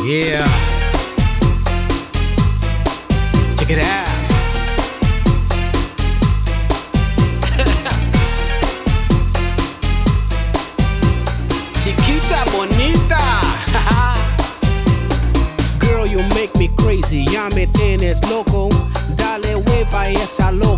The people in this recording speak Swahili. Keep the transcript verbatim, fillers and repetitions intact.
Yeah, check it out. Chiquita bonita. Girl, you make me crazy. Ya me tienes loco. Dale wave a esa loca.